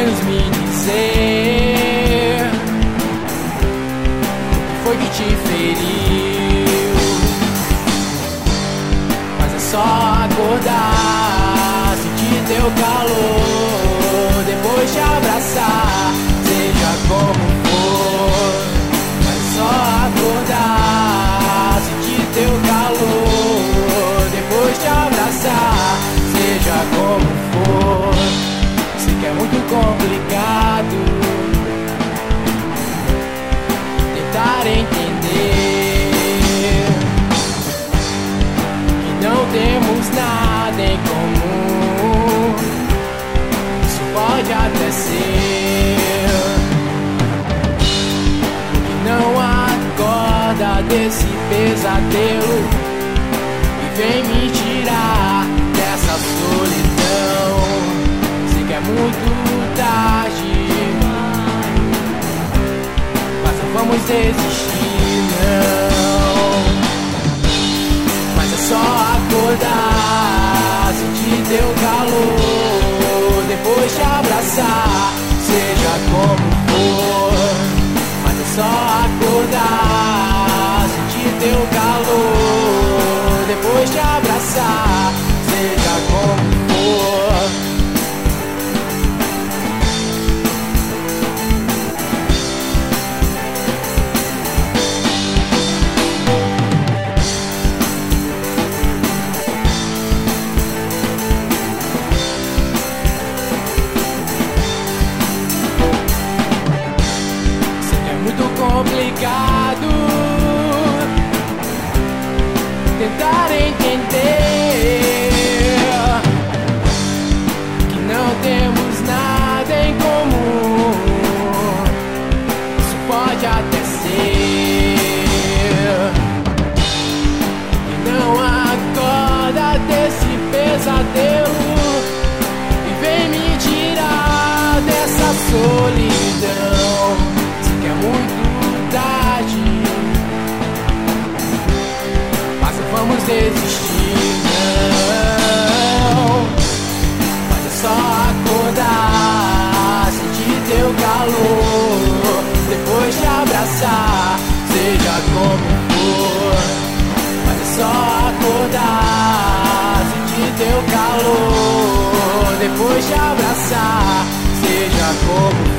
menos me dizer o que foi que te feriu. Mas é só acordar, sentir teu calor, depois te abraçar, seja como for. Mas é só acordar, sentir teu calor, depois te abraçar, seja como for. Sei que é muito complicado tentar entender que não temos nada em comum. Isso pode até ser que não acorda desse pesadelo e vem me tirar dessa solidão. Sei que é muito tarde, mas não vamos desistir, não. Mas é só acordar, sentir teu calor, depois te abraçar, seja como for. Mas é só acordar, sentir teu calor, depois te abraçar, seja como for. Complicado tentar entender que não temos nada em comum. Isso pode até ser que não acorda desse pesadelo e vem me tirar dessa solidão. Sei que é muito tarde, mas não vamos desistir, não. Mas é só acordar, sentir teu calor, depois te abraçar, seja como for. Mas é só acordar, sentir teu calor, depois te abraçar, seja como for.